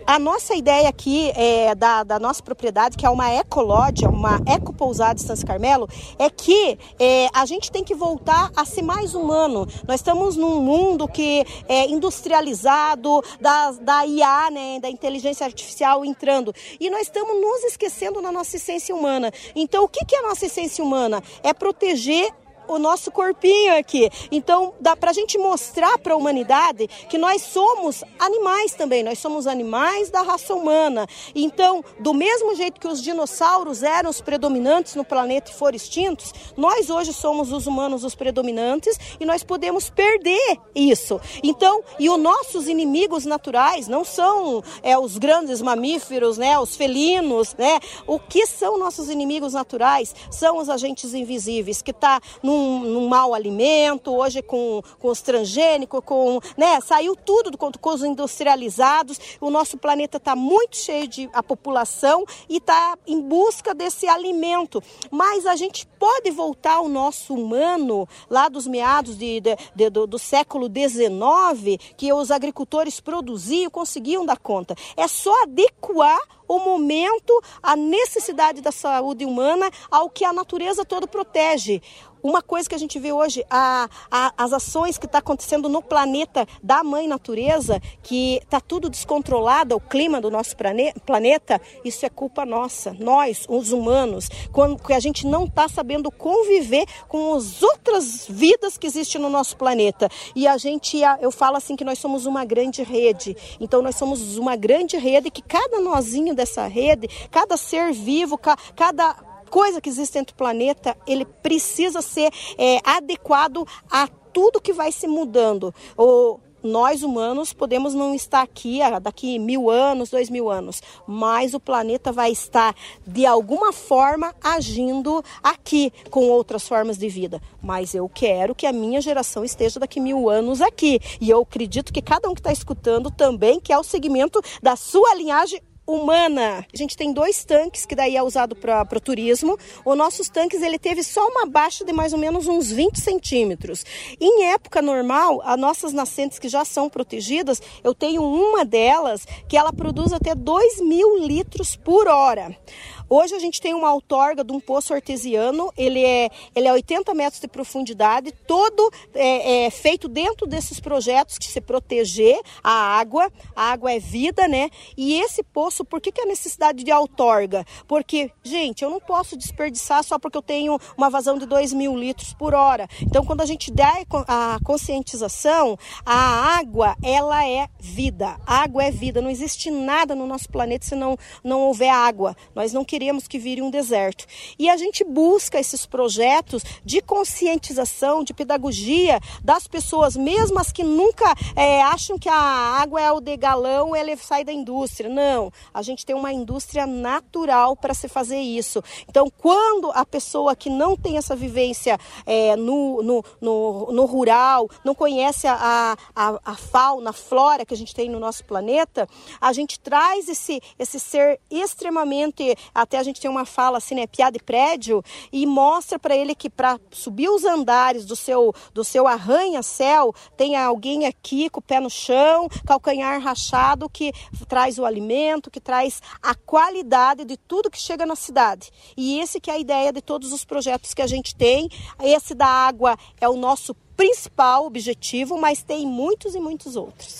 A nossa ideia aqui da nossa propriedade, que é uma ecológia, uma ecopousada de São Carmelo, é que a gente tem que voltar a ser mais humano. Nós estamos num mundo que é industrializado, da IA, né, da inteligência artificial entrando. E nós estamos nos esquecendo da nossa essência humana. Então, o que é a nossa essência humana? É proteger o nosso corpinho aqui. Então, dá pra gente mostrar para a humanidade que nós somos animais também, nós somos animais da raça humana. Então, do mesmo jeito que os dinossauros eram os predominantes no planeta e foram extintos, nós hoje somos os humanos os predominantes e nós podemos perder isso. Então, e os nossos inimigos naturais não são os grandes mamíferos, né, os felinos, né? O que são nossos inimigos naturais? São os agentes invisíveis, que tá num mau alimento, hoje com os transgênicos, né, saiu tudo com os industrializados. O nosso planeta está muito cheio a população e está em busca desse alimento. Mas a gente pode voltar ao nosso humano lá dos meados do século XIX, que os agricultores produziam, conseguiam dar conta. É só adequar o momento, a necessidade da saúde humana ao que a natureza toda protege. Uma coisa que a gente vê hoje, as ações que está acontecendo no planeta da mãe natureza, que está tudo descontrolado, o clima do nosso planeta, isso é culpa nossa, nós, os humanos, quando a gente não está sabendo conviver com as outras vidas que existem no nosso planeta. E eu falo assim que nós somos uma grande rede. Então nós somos uma grande rede que cada nozinho dessa rede, cada ser vivo, cada coisa que existe dentro do planeta, ele precisa ser adequado a tudo que vai se mudando. Nós humanos podemos não estar aqui daqui 1000 anos, 2000 anos, mas o planeta vai estar de alguma forma agindo aqui com outras formas de vida. Mas eu quero que a minha geração esteja daqui 1000 anos aqui. E eu acredito que cada um que está escutando também quer o segmento da sua linhagem humana. A gente tem 2 tanques que daí é usado para o turismo. Os nossos tanques, ele teve só uma baixa de mais ou menos uns 20 centímetros. Em época normal, as nossas nascentes que já são protegidas, eu tenho uma delas que ela produz até 2.000 litros por hora. Hoje a gente tem uma outorga de um poço artesiano, ele é 80 metros de profundidade, todo feito dentro desses projetos que se proteger a água é vida, né? E esse poço, por que a necessidade de outorga? Porque, gente, eu não posso desperdiçar só porque eu tenho uma vazão de 2.000 litros por hora. Então, quando a gente dá a conscientização, a água, ela é vida. A água é vida, não existe nada no nosso planeta se não houver água. Nós não queremos que vire um deserto. E a gente busca esses projetos de conscientização, de pedagogia das pessoas, mesmo as que nunca acham que a água é o de galão, ele sai da indústria. Não, a gente tem uma indústria natural para se fazer isso. Então, quando a pessoa que não tem essa vivência no rural, não conhece a fauna, a flora que a gente tem no nosso planeta, a gente traz esse ser extremamente, até a gente tem uma fala assim, né, piada de prédio, e mostra para ele que para subir os andares do seu arranha-céu, tem alguém aqui com o pé no chão, calcanhar rachado, que traz o alimento, que traz a qualidade de tudo que chega na cidade. E esse que é a ideia de todos os projetos que a gente tem. Esse da água é o nosso principal objetivo, mas tem muitos e muitos outros.